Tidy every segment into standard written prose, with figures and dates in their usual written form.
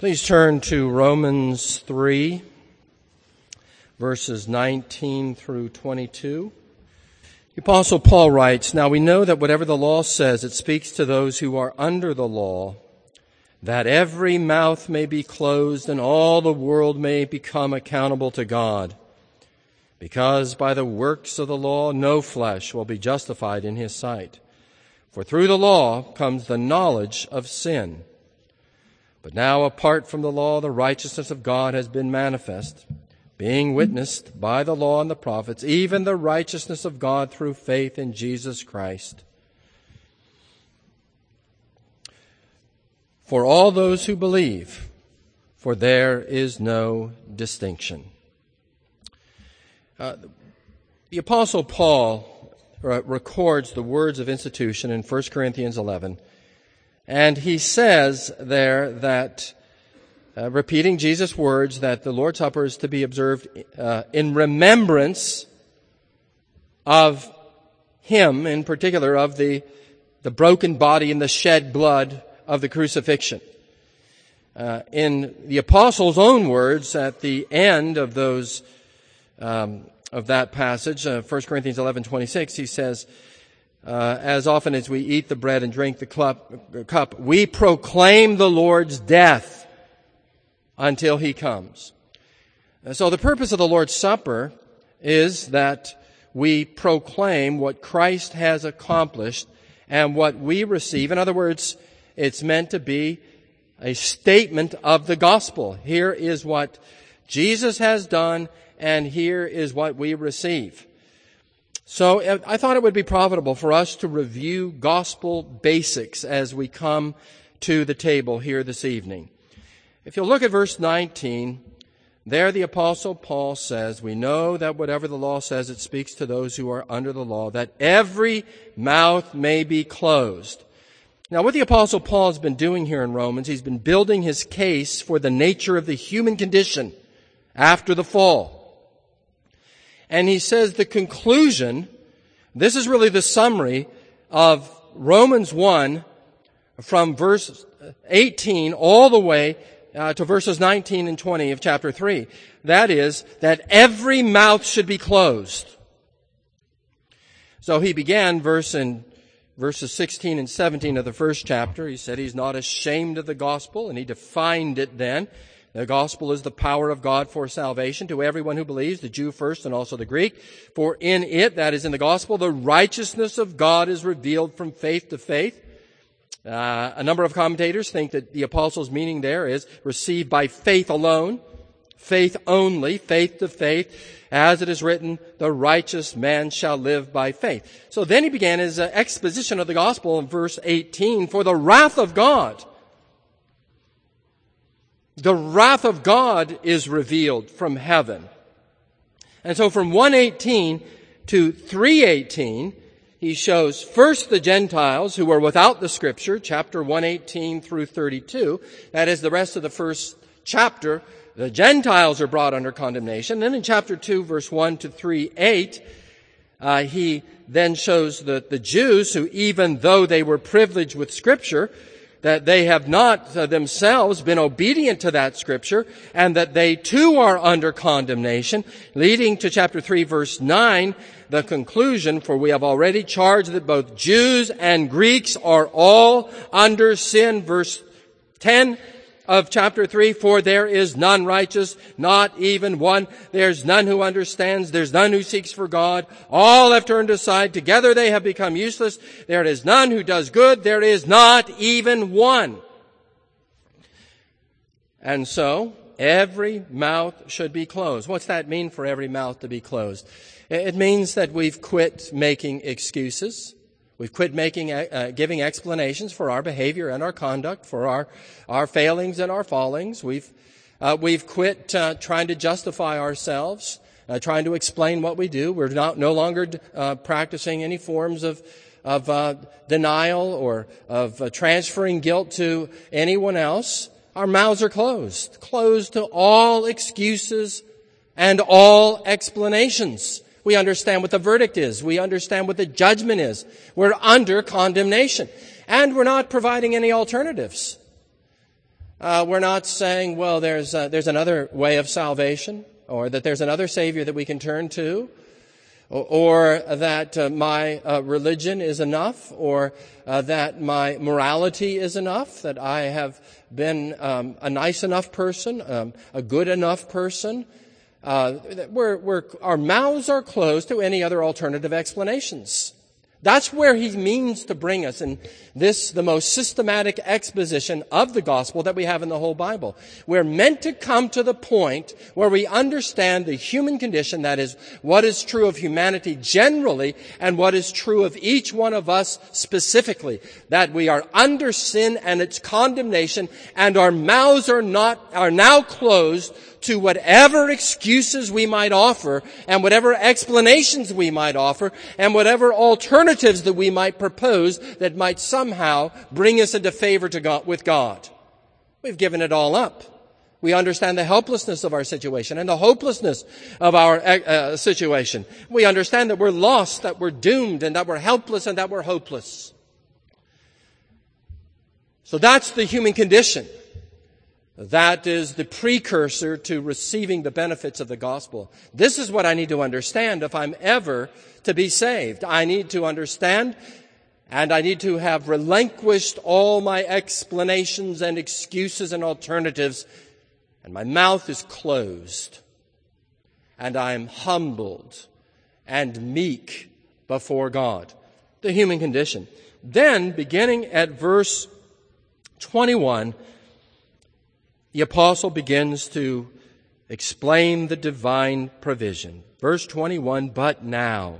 Please turn to Romans 3, verses 19 through 22. The Apostle Paul writes, "Now we know that whatever the law says, it speaks to those who are under the law, that every mouth may be closed and all the world may become accountable to God. Because by the works of the law, no flesh will be justified in his sight. For through the law comes the knowledge of sin. But now, apart from the law, the righteousness of God has been manifest, being witnessed by the law and the prophets, even the righteousness of God through faith in Jesus Christ. For all those who believe, for there is no distinction." The Apostle Paul records the words of institution in 1 Corinthians 11. And he says there that, repeating Jesus' words, that the Lord's Supper is to be observed in remembrance of Him, in particular of the broken body and the shed blood of the crucifixion. In the Apostle's own words, at the end of those of that passage, 1 Corinthians 11:26, he says, as often as we eat the bread and drink the cup, we proclaim the Lord's death until He comes. So the purpose of the Lord's Supper is that we proclaim what Christ has accomplished and what we receive. In other words, it's meant to be a statement of the gospel. Here is what Jesus has done, and here is what we receive. So I thought it would be profitable for us to review gospel basics as we come to the table here this evening. If you'll look at verse 19, there the Apostle Paul says, "We know that whatever the law says, it speaks to those who are under the law, that every mouth may be closed." Now, what the Apostle Paul has been doing here in Romans, he's been building his case for the nature of the human condition after the fall. And he says the conclusion, this is really the summary of Romans 1 from verse 18 all the way to verses 19 and 20 of chapter 3. That is, that every mouth should be closed. So he began verses 16 and 17 of the first chapter. He said he's not ashamed of the gospel, and he defined it then. The gospel is the power of God for salvation to everyone who believes, the Jew first and also the Greek. For in it, that is in the gospel, the righteousness of God is revealed from faith to faith. A number of commentators think that the apostle's meaning there is received by faith alone, faith only, faith to faith. As it is written, the righteous man shall live by faith. So then he began his exposition of the gospel in verse 18, for the wrath of God. The wrath of God is revealed from heaven. And so from 1:18 to 3:18, he shows first the Gentiles who were without the Scripture, chapter 1:18 through 32. That is the rest of the first chapter. The Gentiles are brought under condemnation. Then in chapter 2, verse 1 to 3:8, he then shows the Jews who, even though they were privileged with Scripture, that they have not themselves been obedient to that Scripture, and that they too are under condemnation, leading to chapter 3, verse 9, the conclusion, for we have already charged that both Jews and Greeks are all under sin, verse 10 of chapter 3, for there is none righteous, not even one. There's none who understands. There's none who seeks for God. All have turned aside. Together they have become useless. There is none who does good. There is not even one. And so, every mouth should be closed. What's that mean for every mouth to be closed? It means that we've quit making excuses. We've quit giving explanations for our behavior and our conduct, for our failings and our fallings. We've quit trying to justify ourselves, trying to explain what we do. We're no longer practicing any forms of denial or of transferring guilt to anyone else. Our mouths are closed to all excuses and all explanations. We understand what the verdict is. We understand what the judgment is. We're under condemnation. And we're not providing any alternatives. We're not saying, well, there's another way of salvation, or that there's another Savior that we can turn to, or that my religion is enough, or that my morality is enough, that I have been a nice enough person, a good enough person. Our mouths are closed to any other alternative explanations. That's where he means to bring us in this, the most systematic exposition of the gospel that we have in the whole Bible. We're meant to come to the point where we understand the human condition, that is, what is true of humanity generally and what is true of each one of us specifically. That we are under sin and its condemnation, and our mouths are now closed to whatever excuses we might offer and whatever explanations we might offer and whatever alternatives that we might propose that might somehow bring us into favor with God. We've given it all up. We understand the helplessness of our situation and the hopelessness of our situation. We understand that we're lost, that we're doomed, and that we're helpless and that we're hopeless. So that's the human condition. That is the precursor to receiving the benefits of the gospel. This is what I need to understand if I'm ever to be saved. I need to understand, and I need to have relinquished all my explanations and excuses and alternatives, and my mouth is closed, and I'm humbled and meek before God. The human condition. Then, beginning at verse 21, the apostle begins to explain the divine provision. Verse 21, but now.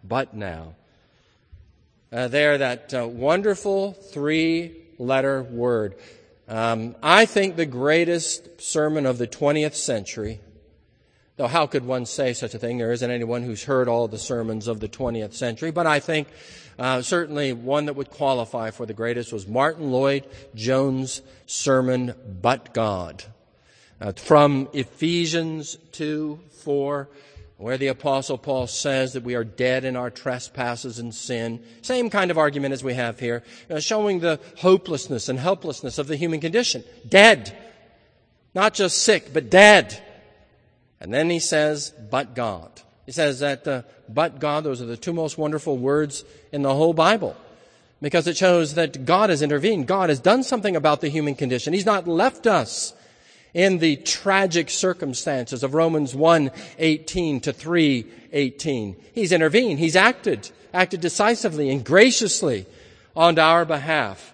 That wonderful three-letter word. I think the greatest sermon of the 20th century, though how could one say such a thing? There isn't anyone who's heard all the sermons of the 20th century, but I think certainly one that would qualify for the greatest was Martin Lloyd-Jones' sermon, But God. From Ephesians 2:4, where the Apostle Paul says that we are dead in our trespasses and sin. Same kind of argument as we have here, showing the hopelessness and helplessness of the human condition. Dead. Not just sick, but dead. And then he says, but God. He says that but God, those are the two most wonderful words in the whole Bible, because it shows that God has intervened. God has done something about the human condition. He's not left us in the tragic circumstances of Romans 1:18 to 3:18. He's intervened. He's acted decisively and graciously on our behalf.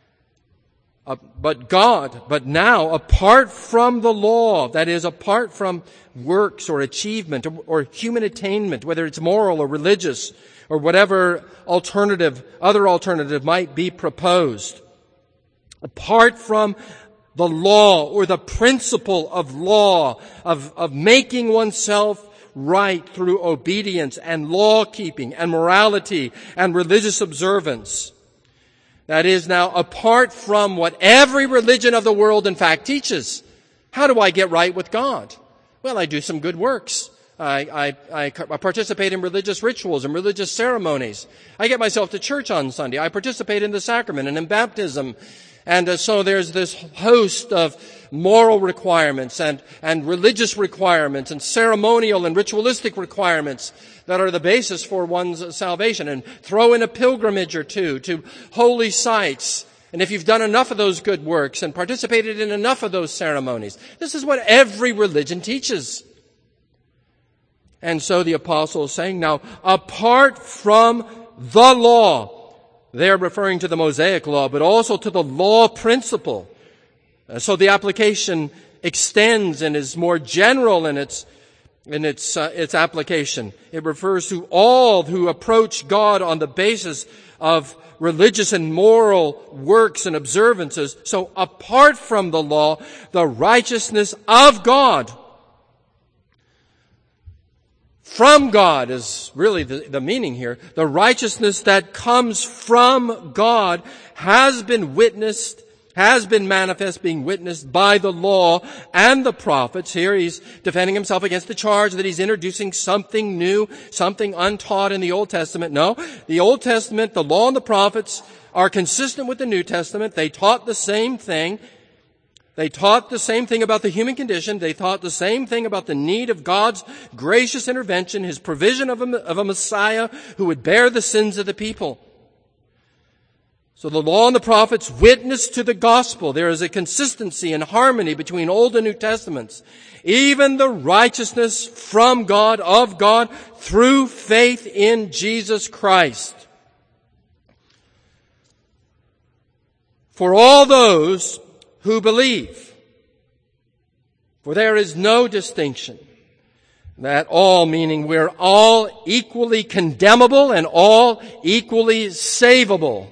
But now, apart from the law, that is, apart from works or achievement or human attainment, whether it's moral or religious or whatever other alternative might be proposed, apart from the law or the principle of law, of making oneself right through obedience and law-keeping and morality and religious observance, that is, now apart from what every religion of the world in fact teaches. How do I get right with God? Well, I do some good works. I participate in religious rituals and religious ceremonies. I get myself to church on Sunday. I participate in the sacrament and in baptism. And so there's this host of moral requirements and religious requirements and ceremonial and ritualistic requirements that are the basis for one's salvation. And throw in a pilgrimage or two to holy sites. And if you've done enough of those good works and participated in enough of those ceremonies, this is what every religion teaches. And so the apostle is saying, now, apart from the law, they're referring to the Mosaic law, but also to the law principle. So the application extends and is more general in its application. It refers to all who approach God on the basis of religious and moral works and observances. So apart from the law, the righteousness of God from God is really the meaning here. The righteousness that comes from God has been manifest, being witnessed by the law and the prophets. Here he's defending himself against the charge that he's introducing something new, something untaught in the Old Testament. No, the Old Testament, the law and the prophets are consistent with the New Testament. They taught the same thing. They taught the same thing about the human condition. They taught the same thing about the need of God's gracious intervention, His provision of a Messiah who would bear the sins of the people. So the law and the prophets witness to the gospel. There is a consistency and harmony between Old and New Testaments. Even the righteousness from God, of God, through faith in Jesus Christ. For all those who believe. For there is no distinction. That all meaning we're all equally condemnable and all equally savable.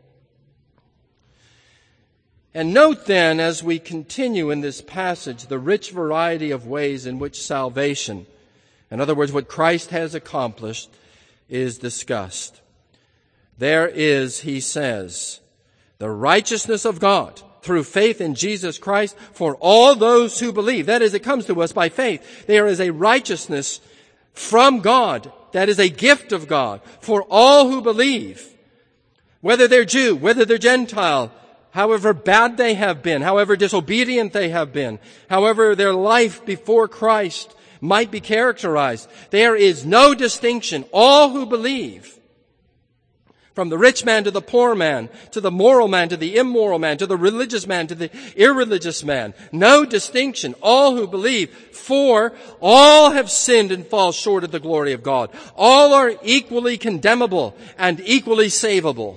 And note then, as we continue in this passage, the rich variety of ways in which salvation, in other words, what Christ has accomplished, is discussed. There is, he says, the righteousness of God through faith in Jesus Christ for all those who believe. That is, it comes to us by faith. There is a righteousness from God that is a gift of God for all who believe. Whether they're Jew, whether they're Gentile, however bad they have been, however disobedient they have been, however their life before Christ might be characterized, there is no distinction. All who believe, from the rich man to the poor man, to the moral man to the immoral man, to the religious man to the irreligious man, no distinction. All who believe, for all have sinned and fall short of the glory of God. All are equally condemnable and equally savable.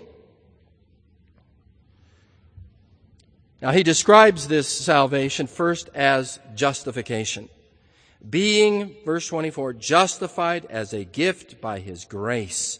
Now, he describes this salvation first as justification. Being, verse 24, justified as a gift by His grace.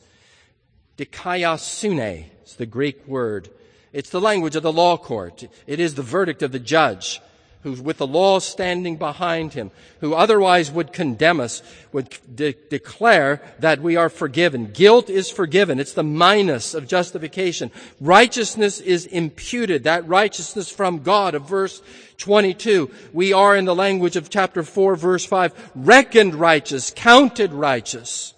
Dikaiosune is the Greek word. It's the language of the law court. It is the verdict of the judge, who's with the law standing behind him, who otherwise would condemn us, would declare that we are forgiven. Guilt is forgiven. It's the minus of justification. Righteousness is imputed. That righteousness from God of verse 22. We are, in the language of chapter 4, verse 5, reckoned righteous, counted righteous.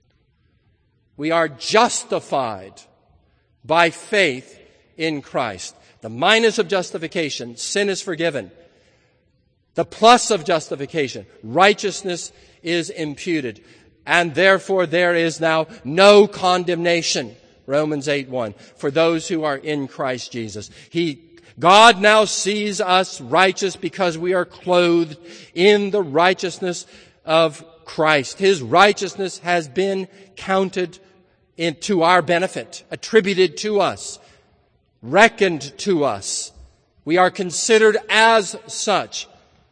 We are justified by faith in Christ. The minus of justification, sin is forgiven. The plus of justification, righteousness is imputed. And therefore there is now no condemnation, Romans 8:1, for those who are in Christ Jesus. God now sees us righteous because we are clothed in the righteousness of Christ. His righteousness has been counted to our benefit, attributed to us, reckoned to us. We are considered as such.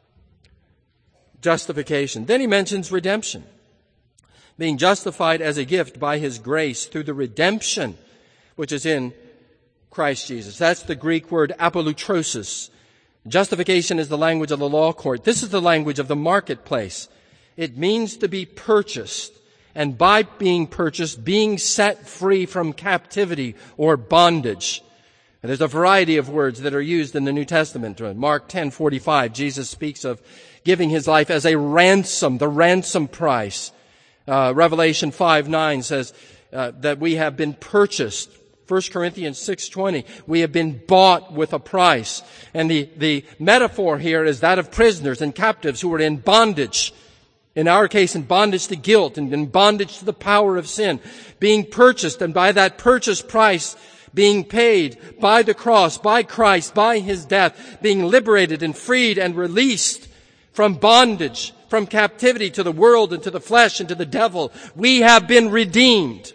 Justification. Then he mentions redemption. Being justified as a gift by His grace through the redemption which is in Christ Jesus. That's the Greek word apolutrosis. Justification is the language of the law court. This is the language of the marketplace. It means to be purchased. And by being purchased, being set free from captivity or bondage. And there's a variety of words that are used in the New Testament. Mark 10:45, Jesus speaks of giving His life as a ransom, the ransom price. Revelation 5:9 says that we have been purchased. 1 Corinthians 6:20, we have been bought with a price. And the metaphor here is that of prisoners and captives who are in bondage. In our case, in bondage to guilt and in bondage to the power of sin. Being purchased, and by that purchase price being paid by the cross, by Christ, by His death, being liberated and freed and released from bondage, from captivity to the world and to the flesh and to the devil. We have been redeemed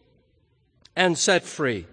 and set free.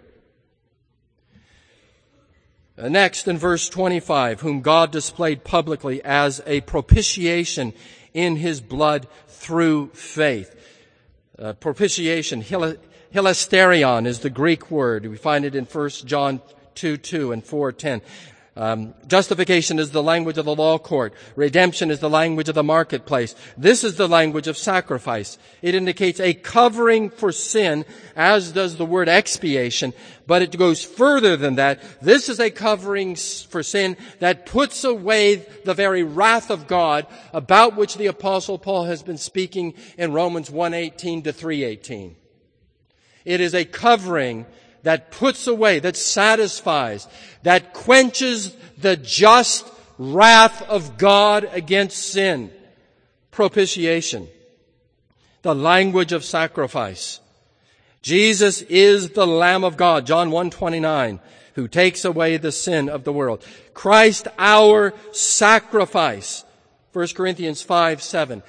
Next, in verse 25, whom God displayed publicly as a propitiation in His blood through faith. Propitiation, hilasterion is the Greek word. We find it in 1 John 2:2 and 4:10. Justification is the language of the law court. Redemption is the language of the marketplace. This is the language of sacrifice. It indicates a covering for sin, as does the word expiation, but it goes further than that. This is a covering for sin that puts away the very wrath of God about which the Apostle Paul has been speaking in Romans 1:18 to 3:18. It is a covering that puts away, that satisfies, that quenches the just wrath of God against sin. Propitiation. The language of sacrifice. Jesus is the Lamb of God, John 1:29, who takes away the sin of the world. Christ, our sacrifice, 1 Corinthians 5:7,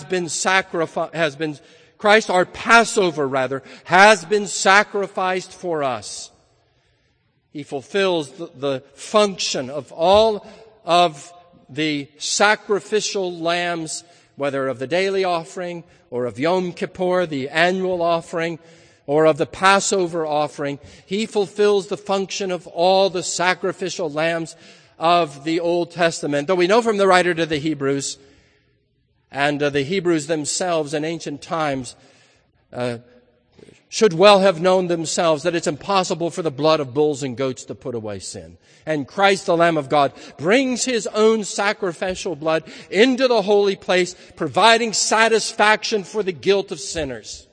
Christ, our Passover, has been sacrificed for us. He fulfills the function of all of the sacrificial lambs, whether of the daily offering or of Yom Kippur, the annual offering, or of the Passover offering. He fulfills the function of all the sacrificial lambs of the Old Testament. Though we know from the writer to the Hebrews, and the Hebrews themselves in ancient times should well have known themselves that it's impossible for the blood of bulls and goats to put away sin. And Christ, the Lamb of God, brings His own sacrificial blood into the holy place, providing satisfaction for the guilt of sinners.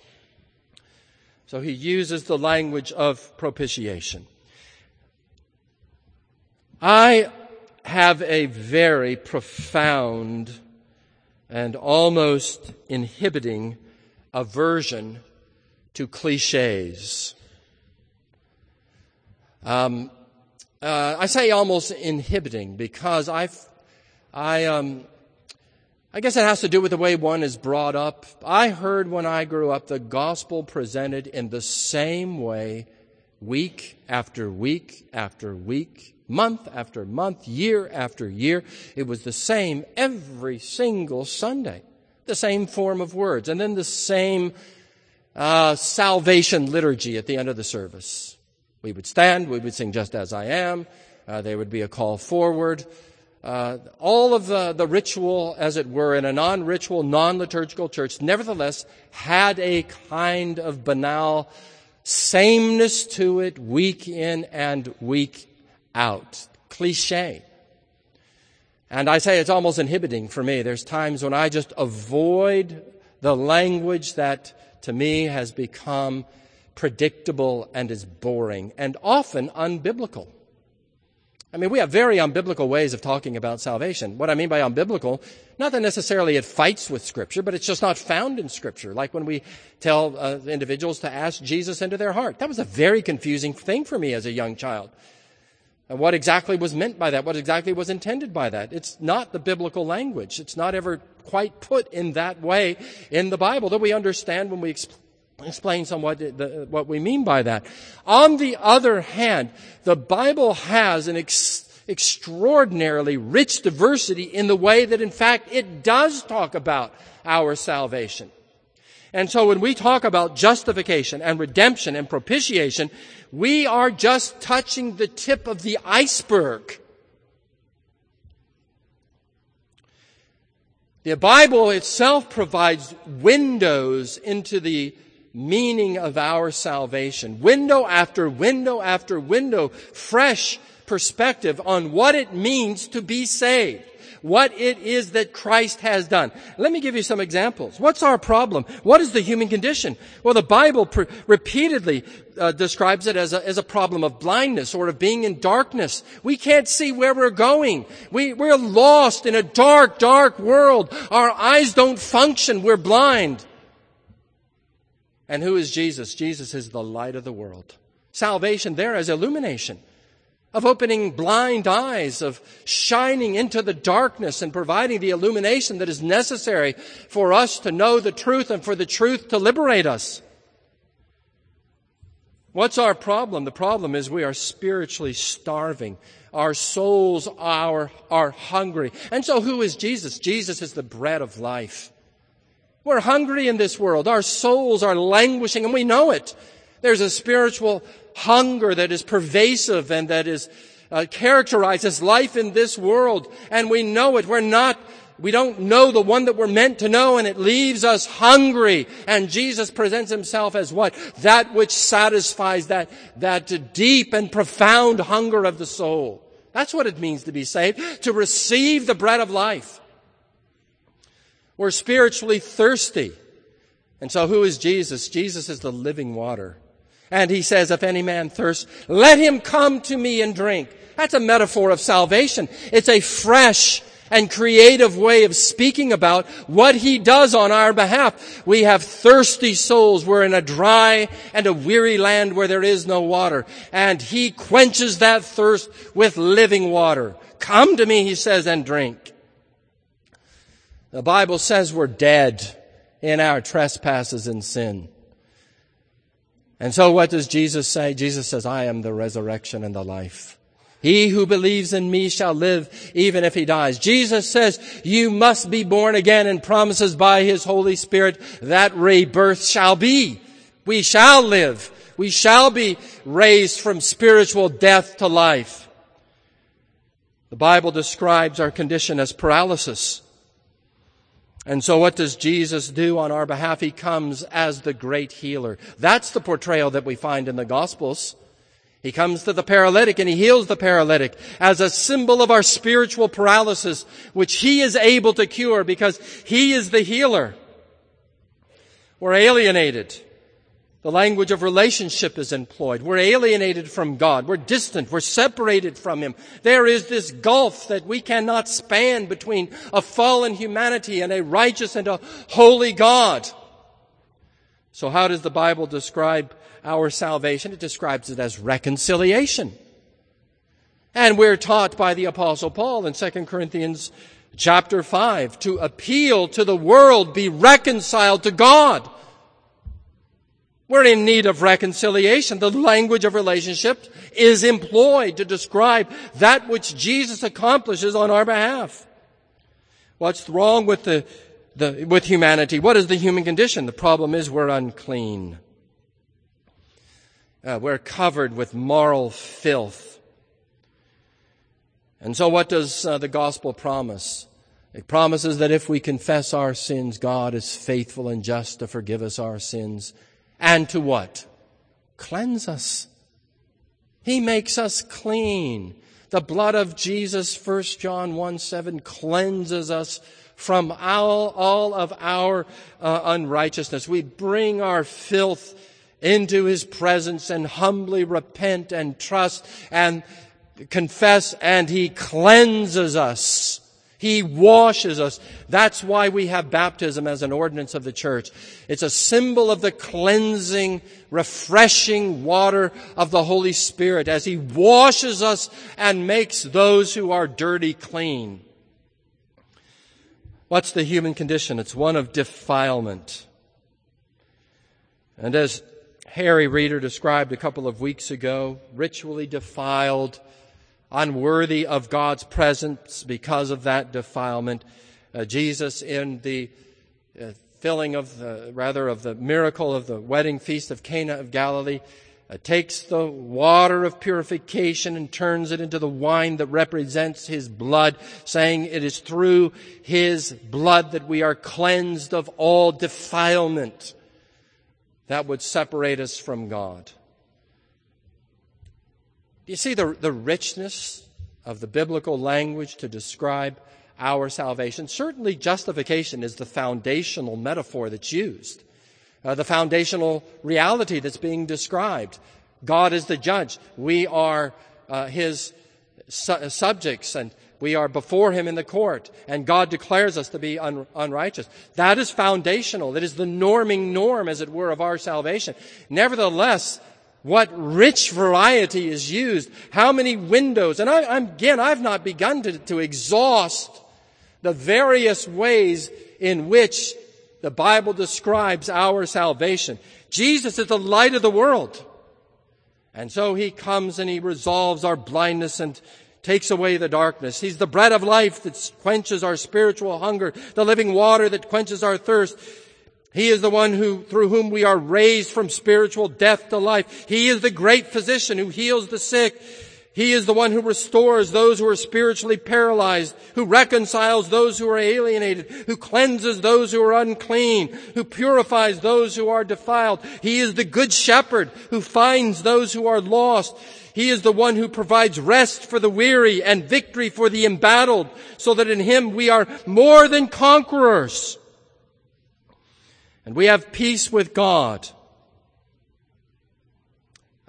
So He uses the language of propitiation. I have a very profound and almost inhibiting aversion to cliches. I say almost inhibiting because I guess it has to do with the way one is brought up. I heard when I grew up the gospel presented in the same way week after week after week, month after month, year after year. It was the same every single Sunday. The same form of words. And then the same salvation liturgy at the end of the service. We would stand, we would sing Just As I Am. There would be a call forward. All of the ritual, as it were, in a non-ritual, non-liturgical church, nevertheless had a kind of banal sameness to it week in and week out. Cliche. And I say it's almost inhibiting for me. There's times when I just avoid the language that to me has become predictable and is boring and often unbiblical. I mean, we have very unbiblical ways of talking about salvation. What I mean by unbiblical, not that necessarily it fights with Scripture, but it's just not found in Scripture. Like when we tell individuals to ask Jesus into their heart. That was a very confusing thing for me as a young child. And what exactly was meant by that? What exactly was intended by that? It's not the biblical language. It's not ever quite put in that way in the Bible, though we understand when we explain somewhat what we mean by that. On the other hand, the Bible has an extraordinarily rich diversity in the way that, in fact, it does talk about our salvation. And so when we talk about justification and redemption and propitiation, we are just touching the tip of the iceberg. The Bible itself provides windows into the meaning of our salvation. Window after window after window, fresh perspective on what it means to be saved. What it is that Christ has done. Let me give you some examples. What's our problem? What is the human condition? Well, the Bible repeatedly describes it as a problem of blindness or of being in darkness. We can't see where we're going. We're lost in a dark, dark world. Our eyes don't function. We're blind. And who is Jesus? Jesus is the light of the world. Salvation there is illumination, of opening blind eyes, of shining into the darkness and providing the illumination that is necessary for us to know the truth and for the truth to liberate us. What's our problem? The problem is we are spiritually starving. Our souls are hungry. And so who is Jesus? Jesus is the bread of life. We're hungry in this world. Our souls are languishing, and we know it. There's a spiritual hunger that is pervasive and that is characterizes life in this world. And we know it. We don't know the one that we're meant to know, and it leaves us hungry. And Jesus presents Himself as what? That which satisfies that deep and profound hunger of the soul. That's what it means to be saved, to receive the bread of life. We're spiritually thirsty. And so who is Jesus? Jesus is the living water. And he says, if any man thirst, let him come to me and drink. That's a metaphor of salvation. It's a fresh and creative way of speaking about what he does on our behalf. We have thirsty souls. We're in a dry and a weary land where there is no water. And he quenches that thirst with living water. Come to me, he says, and drink. The Bible says we're dead in our trespasses and sin. And so what does Jesus say? Jesus says, I am the resurrection and the life. He who believes in me shall live even if he dies. Jesus says you must be born again and promises by his Holy Spirit that rebirth shall be. We shall live. We shall be raised from spiritual death to life. The Bible describes our condition as paralysis. And so what does Jesus do on our behalf? He comes as the great healer. That's the portrayal that we find in the Gospels. He comes to the paralytic and he heals the paralytic as a symbol of our spiritual paralysis, which he is able to cure because he is the healer. We're alienated. The language of relationship is employed. We're alienated from God. We're distant. We're separated from him. There is this gulf that we cannot span between a fallen humanity and a righteous and a holy God. So how does the Bible describe our salvation? It describes it as reconciliation. And we're taught by the Apostle Paul in 2 Corinthians chapter 5 to appeal to the world, be reconciled to God. We're in need of reconciliation. The language of relationship is employed to describe that which Jesus accomplishes on our behalf. What's wrong with with humanity? What is the human condition? The problem is we're unclean. We're covered with moral filth. And so what does the gospel promise? It promises that if we confess our sins, God is faithful and just to forgive us our sins. And to what? Cleanse us. He makes us clean. The blood of Jesus, 1 John 1:7, cleanses us from all of our unrighteousness. We bring our filth into his presence and humbly repent and trust and confess, and he cleanses us. He washes us. That's why we have baptism as an ordinance of the church. It's a symbol of the cleansing, refreshing water of the Holy Spirit as he washes us and makes those who are dirty clean. What's the human condition? It's one of defilement. And as Harry Reeder described a couple of weeks ago, ritually defiled, unworthy of God's presence because of that defilement. Jesus, in the filling of the miracle of the wedding feast of Cana of Galilee, takes the water of purification and turns it into the wine that represents his blood, saying it is through his blood that we are cleansed of all defilement that would separate us from God. Do you see the richness of the biblical language to describe our salvation? Certainly justification is the foundational metaphor that's used, the foundational reality that's being described. God is the judge. We are his subjects, and we are before him in the court, and God declares us to be unrighteous. That is foundational. That is the norming norm, as it were, of our salvation. Nevertheless, what rich variety is used. How many windows. And I've not begun to exhaust the various ways in which the Bible describes our salvation. Jesus is the light of the world. And so he comes and he resolves our blindness and takes away the darkness. He's the bread of life that quenches our spiritual hunger, the living water that quenches our thirst. He is the one through whom we are raised from spiritual death to life. He is the great physician who heals the sick. He is the one who restores those who are spiritually paralyzed, who reconciles those who are alienated, who cleanses those who are unclean, who purifies those who are defiled. He is the good shepherd who finds those who are lost. He is the one who provides rest for the weary and victory for the embattled, so that in him we are more than conquerors. And we have peace with God.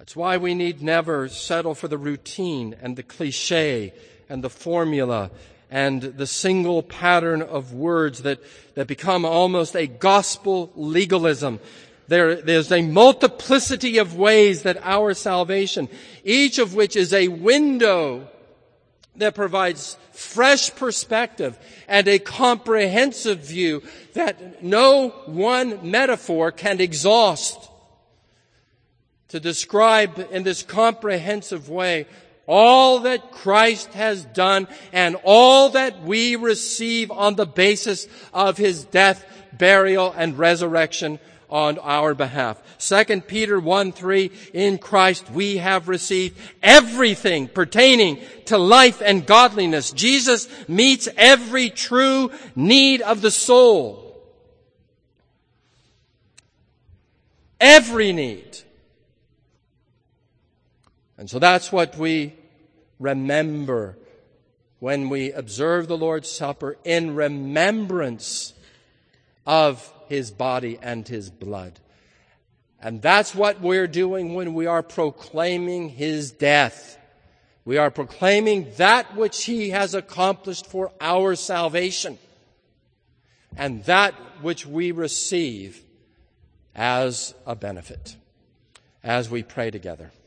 That's why we need never settle for the routine and the cliche and the formula and the single pattern of words that become almost a gospel legalism. There's a multiplicity of ways that our salvation, each of which is a window that provides fresh perspective and a comprehensive view that no one metaphor can exhaust, to describe in this comprehensive way all that Christ has done and all that we receive on the basis of His death, burial, and resurrection on our behalf. 2 Peter 1:3, in Christ we have received everything pertaining to life and godliness. Jesus meets every true need of the soul. Every need. And so that's what we remember when we observe the Lord's Supper, in remembrance of His body and His blood. And that's what we're doing when we are proclaiming His death. We are proclaiming that which He has accomplished for our salvation, and that which we receive as a benefit. As we pray together.